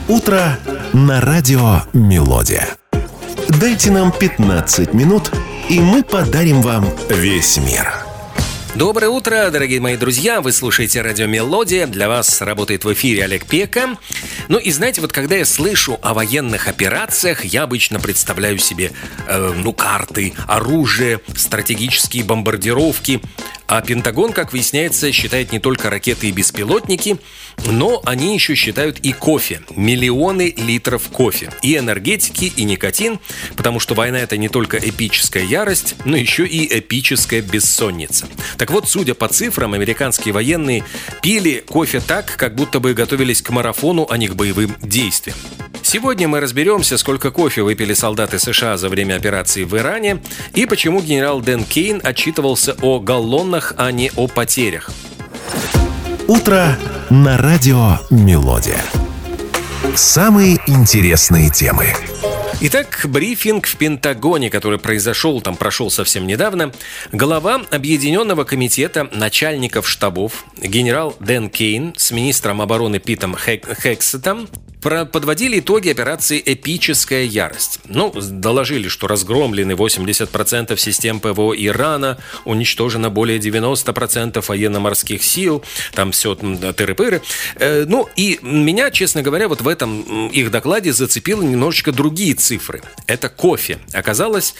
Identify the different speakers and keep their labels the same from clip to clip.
Speaker 1: Утро на радио «Мелодия». Дайте нам 15 минут, и мы подарим вам весь мир.
Speaker 2: Доброе утро, дорогие мои друзья. Вы слушаете радио «Мелодия». Для вас работает в эфире Олег Пека. Ну и знаете, вот когда я слышу о военных операциях, я обычно представляю себе карты, оружие, стратегические бомбардировки. А Пентагон, как выясняется, считает не только ракеты и беспилотники, но они еще считают и кофе. Миллионы литров кофе. И энергетики, и никотин. Потому что война – это не только эпическая ярость, но еще и эпическая бессонница. Так вот, судя по цифрам, американские военные пили кофе так, как будто бы готовились к марафону, а не к боевым действиям. Сегодня мы разберемся, сколько кофе выпили солдаты США за время операции в Иране и почему генерал Дэн Кейн отчитывался о галлонах, а не о потерях.
Speaker 1: Утро на радио «Мелодия». Самые интересные темы.
Speaker 2: Итак, брифинг в Пентагоне, который прошел совсем недавно. Глава Объединенного комитета начальников штабов генерал Дэн Кейн с министром обороны Питом Хексетом подводили итоги операции «Эпическая ярость». Доложили, что разгромлены 80% систем ПВО Ирана, уничтожено более 90% военно-морских сил, там все тыры-пыры. И меня, честно говоря, вот в этом их докладе зацепило немножечко другие цифры. Это кофе. Оказалось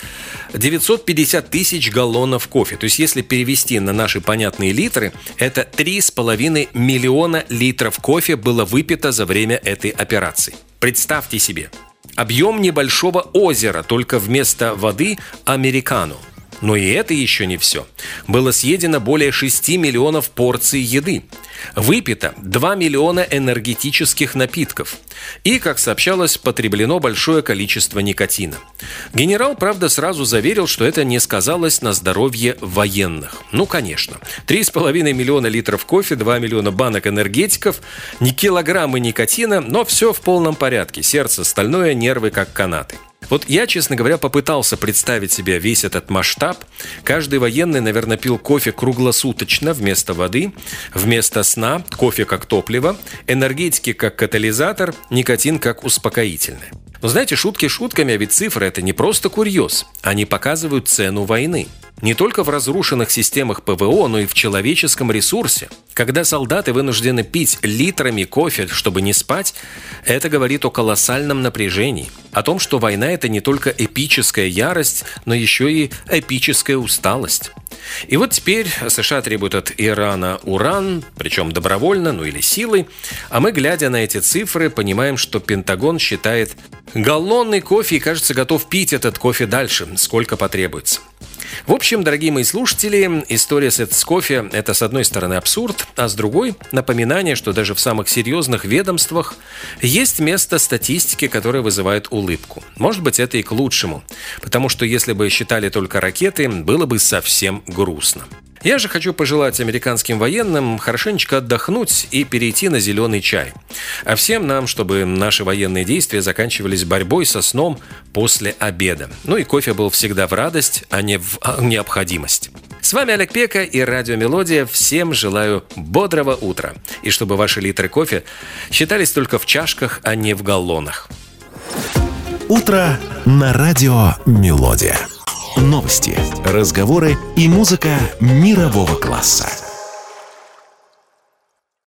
Speaker 2: 950 тысяч галлонов кофе. То есть, если перевести на наши понятные литры, это 3,5 миллиона литров кофе было выпито за время этой операции. Представьте себе, объем небольшого озера, только вместо воды американо. Но и это еще не все. Было съедено более 6 миллионов порций еды. Выпито 2 миллиона энергетических напитков. И, как сообщалось, потреблено большое количество никотина. Генерал, правда, сразу заверил, что это не сказалось на здоровье военных. Конечно. 3,5 миллиона литров кофе, 2 миллиона банок энергетиков, не килограммы никотина, но все в полном порядке. Сердце стальное, нервы как канаты. Вот я, честно говоря, попытался представить себе весь этот масштаб. Каждый военный, наверное, пил кофе круглосуточно вместо воды, вместо сна, кофе как топливо, энергетики как катализатор, никотин как успокоительное. Но знаете, шутки шутками, а ведь цифры – это не просто курьез. Они показывают цену войны. Не только в разрушенных системах ПВО, но и в человеческом ресурсе. Когда солдаты вынуждены пить литрами кофе, чтобы не спать, это говорит о колоссальном напряжении. О том, что война – это не только эпическая ярость, но еще и эпическая усталость. И вот теперь США требуют от Ирана уран, причем добровольно, или силой. А мы, глядя на эти цифры, понимаем, что Пентагон считает галлонный кофе и, кажется, готов пить этот кофе дальше, сколько потребуется. В общем, дорогие мои слушатели, история с кофе – это, с одной стороны, абсурд, а с другой – напоминание, что даже в самых серьезных ведомствах есть место статистики, которая вызывает улыбку. Может быть, это и к лучшему, потому что если бы считали только ракеты, было бы совсем грустно. Я же хочу пожелать американским военным хорошенечко отдохнуть и перейти на зеленый чай. А всем нам, чтобы наши военные действия заканчивались борьбой со сном после обеда. И кофе был всегда в радость, а не в необходимость. С вами Олег Пека и радио «Мелодия». Всем желаю бодрого утра. И чтобы ваши литры кофе считались только в чашках, а не в галлонах.
Speaker 1: Утро на радио «Мелодия». Новости, разговоры и музыка мирового класса.